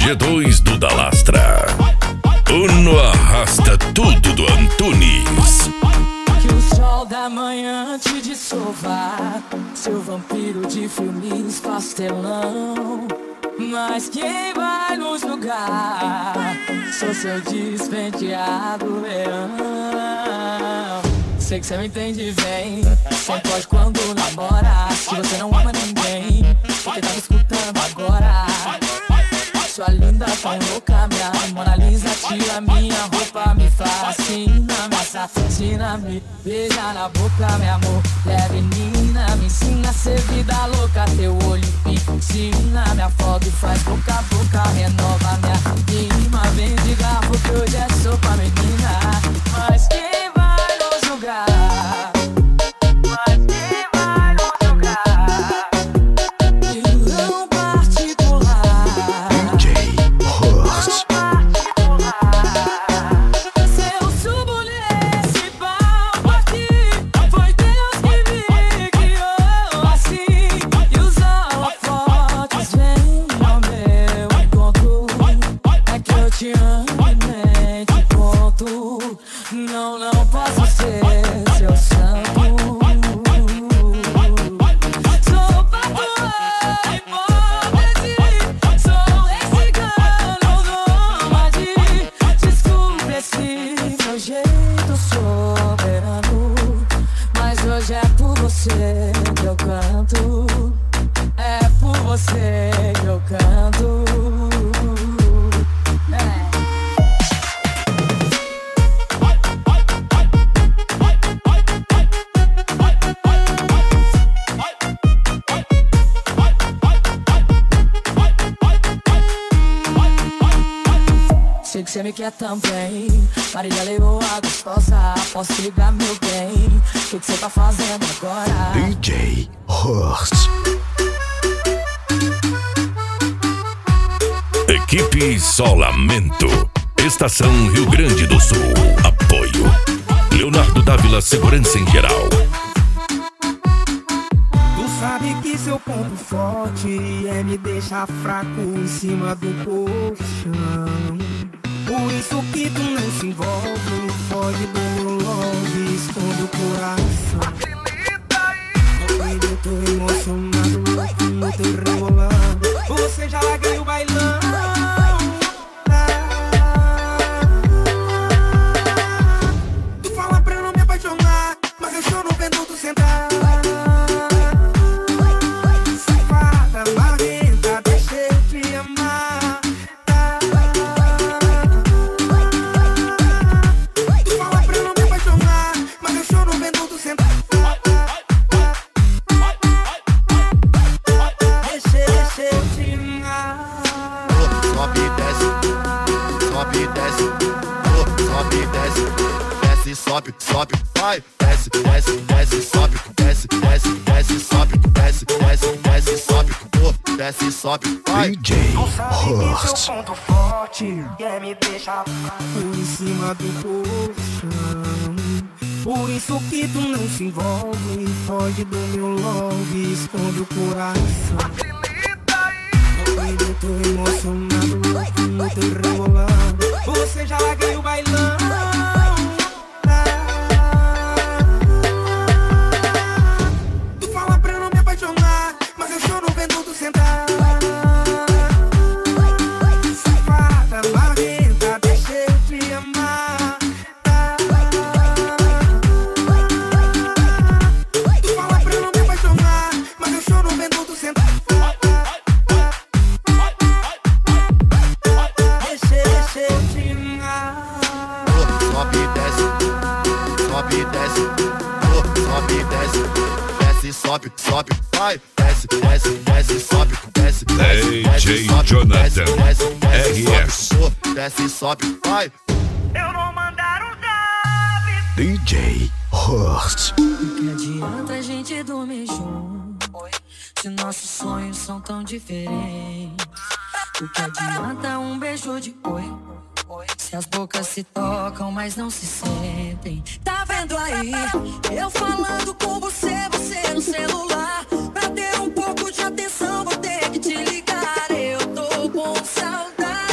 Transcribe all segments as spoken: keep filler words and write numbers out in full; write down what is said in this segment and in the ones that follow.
G dois do Dalastra. Uno arrasta tudo do Antunes. Que o sol da manhã te dissolva, seu vampiro de filmes pastelão. Mas quem vai nos julgar? Sou seu despenteado verão. Sei que cê me entende bem, só pode quando namora. Se você não ama ninguém, porque tá me escutando agora. Sua linda tão louca, minha Mona Lisa, tira minha roupa, me fascina, me assassina, me beija na boca, meu amor. É menina, me ensina a ser vida louca, teu olho me ensina, me afoga e faz boca a boca, renova minha rima. Vem de garfo que hoje é sopa, menina, mas quem vai nos julgar? Você me quer também, Marília levou a gostosa. Posso te ligar, meu bem? O que você tá fazendo agora? D J Horst. Equipe Solamento, Estação Rio Grande do Sul. Apoio Leonardo Dávila, Segurança em Geral. Tu sabe que seu ponto forte é me deixar fraco em cima do colchão. Por isso que tu não se envolve, foge do meu love, esconde o coração. Eu tô emocionado, louco no teu rebolado. Você já larguei o bailão. Tu fala pra eu não me apaixonar, mas eu choro vendo tu sentar. Safada, marrenta, deixa eu te amar. Sobe, sobe, vai, desce, desce, desce, sobe, desce, desce, desce, sobe, desce, desce, desce, sobe, oh, desce, sobe, vai. D J Horst. Seu ponto forte é me deixar por em cima do colchão. Por isso que tu não se envolve, foge do meu love, esconde o coração. Eu tô emocionado, louco no teu rebolado. Você já larguei o bailão. Sobe, sobe, vai, desce, desce, desce, sobe, desce, desce, desce, sobe, Jonathan desce, desce, desce, R S. sobe, desce, sobe, vai. Eu não mandar um zap. D J Horst. O que adianta a gente dormir junto se nossos sonhos são tão diferentes? O que adianta um beijo de oi se as bocas se tocam, mas não se sentem? Tá vendo aí? Eu falando com você, você no celular. Pra ter um pouco de atenção, vou ter que te ligar. Eu tô com saudade.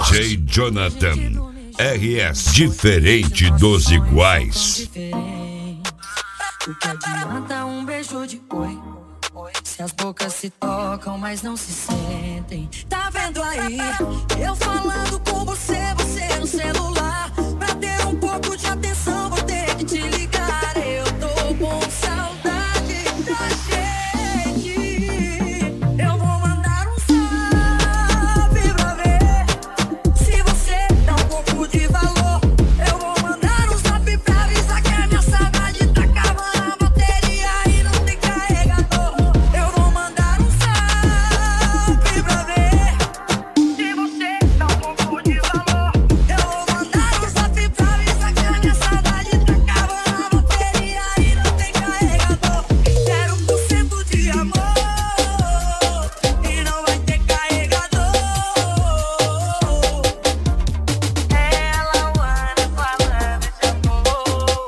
J Jonathan R S, diferente dos iguais. O que adianta um beijo de oi? Se as bocas se tocam, mas não se sentem. Tá vendo aí? Eu falando com você, você no celular. Pra ter um pouco de atenção, vou ter que te ligar. Eu tô com saudade da gente. Eu vou mandar um salve pra ver se você dá um pouco de valor. Eu vou mandar um salve pra avisar que a minha saudade tá acabando a bateria e não tem carregador. Eu vou mandar um salve pra ver se você dá um pouco de valor. Eu vou mandar um salve pra avisar que a minha saudade tá acabando a bateria e não tem carregador. Zero por cento de amor e não vai ter carregador. Ela anda falando de amor.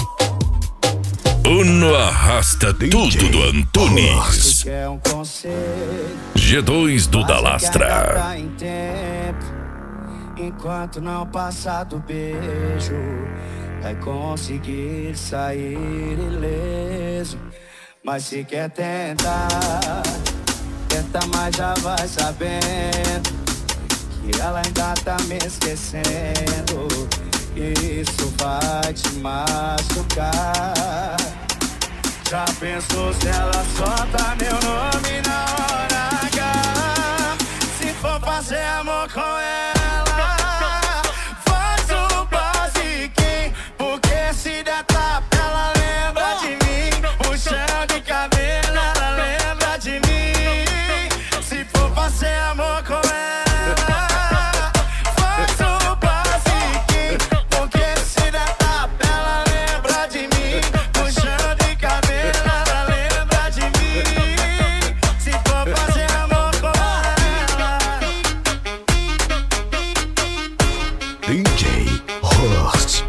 Uno arrasta tudo do Antunes. Quer um conselho? G dois do Dalastra. Tá em tempo, enquanto não passar do beijo, vai conseguir sair ileso. Mas se quer tentar, tenta, mas já vai sabendo que ela ainda tá me esquecendo. Isso vai te machucar. Já pensou se ela solta meu nome na hora H? Se for fazer amor com ela, faz o basiquinho, porque se der tapa ela lembra de mim. Puxão de cabelo ela lembra de mim. Se for fazer amor com ela, faz o basiquinho, porque se der tapa ela lembra de mim. Puxão de cabelo ela lembra de mim. Se for fazer amor com ela. D J Horst.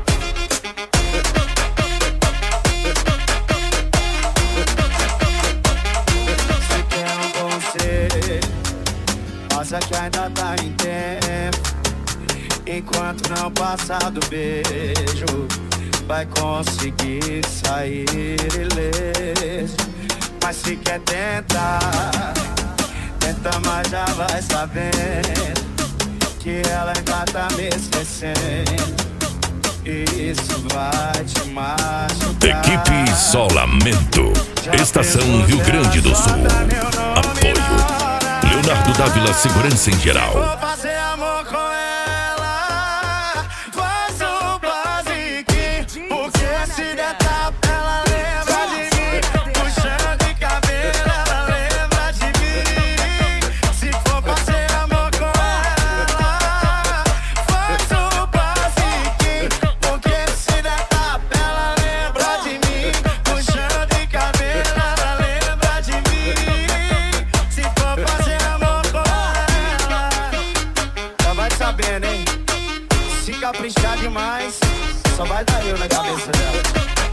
Se quer um conselho, passa que ainda tá em tempo. Enquanto não passar do beijo, vai conseguir sair ileso. Mas se quer tentar, tenta, mas já vai sabendo que ela ainda tá me esquecendo. Isso vai te machucar. Equipe Isolamento. Estação Rio Grande do Sul. Apoio Leonardo Dávila Segurança em Geral. Vou fazer amor com ela, faz o basiquinho, porque se der tapa ela lembra de mim. Puxão de cabelo ela lembra de mim. Se for fazer amor com ela, faz o basiquinho, porque se der tapa ela lembra de mim. Puxão de cabelo ela lembra de mim. Se for fazer amor com ela, já vai sabendo, hein? Se caprichar demais, só vai dar eu na cabeça dela.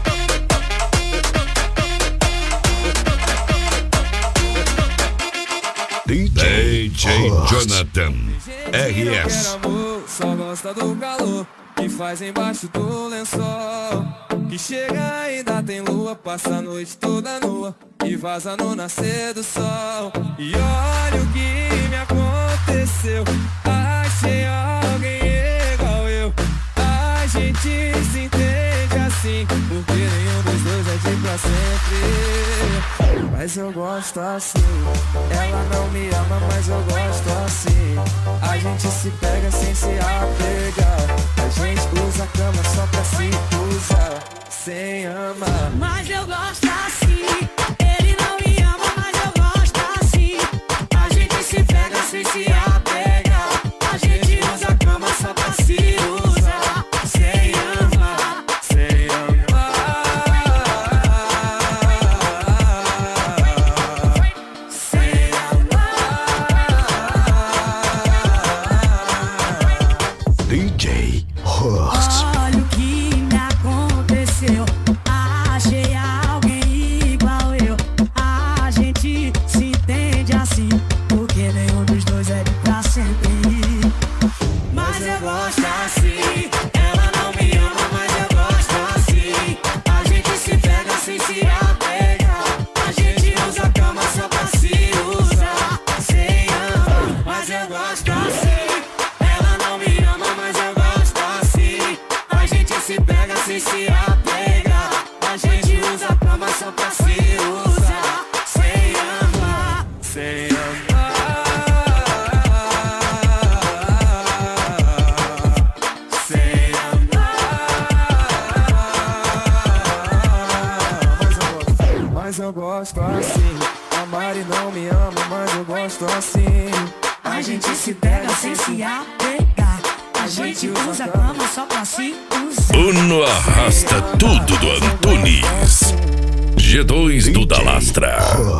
D J Jonathan R S. Amor, só gosta do calor que faz embaixo do lençol. Que chega ainda tem lua, passa a noite toda nua e vaza no nascer do sol. E olha o que me aconteceu, achei alguém igual eu. A gente se entende assim, porque nenhum dos dois é de pra sempre. Mas eu gosto assim, ela não me ama, mas eu gosto assim. A gente se pega sem se apegar, a gente usa a cama só pra se usar, sem amar. Mas eu gosto assim. Ele não me ama, mas eu gosto assim. A gente se pega sem se apegar, a gente usa a cama só pra se usar, sem amar, sem amar, sem amar. D gosto assim. Ela não me ama, mas eu gosto assim. A gente se pega sem se apegar. A gente usa a cama só pra se usar. Sem amar, mas eu gosto assim. Ela não me ama, mas eu gosto assim. A gente se pega sem se apegar. A gente usa a cama só pra se usar. Sem amar, sem amar. Sem amar. Mas eu gosto assim. A Mari não me ama, mas eu gosto assim. A gente se pega sem se apegar. A gente usa a cama só pra se usar. Uno arrasta tudo do Antunes. G dois do Dalastra.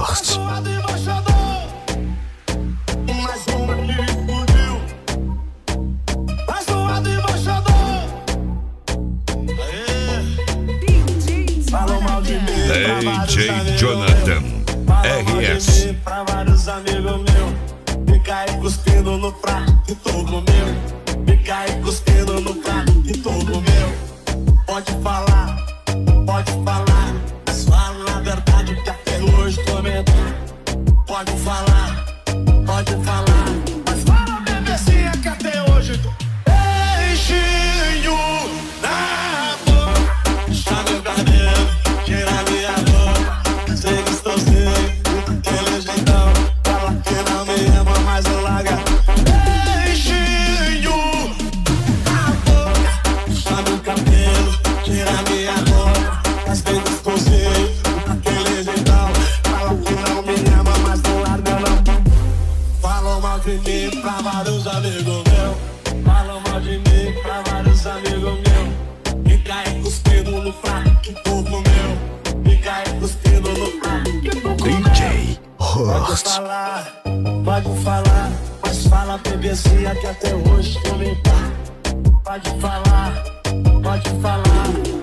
Mais uma que explodiu. Mais uma do embaixador. Falou mal de mim pra vários D J amigos Jonathan meus. Falou mal R de S. mim pra vários amigos meus. Fica aí cuspindo no prato que tu comeu. Fica aí cuspindo no prato que tu comeu. Pode falar, pode falar, mas fala na verdade que até hoje tô mentindo. Pode falar, pode falar, mas fala bebezinha que até hoje tô beijinho na boca. Puxa meu cabelo, tira minha roupa. Sei que estou sem aquele jeitão. Fala que não me ama, mas eu larga. Beijinho na boca. Puxa meu cabelo, tira minha roupa. Mas tem que estou sem aquele jeitão. Fala que não me ama, mas não larga não. Falam mal de mim pra vários amigos meus. Falam mal de mim pra vários amigos meus. Fica aí cuspindo no prato que tu comeu. Fica aí cuspindo no prato que tu comeu. D J Pode Host. falar, pode falar, mas fala bebezinha que até hoje tu me dá. Pode falar, pode falar,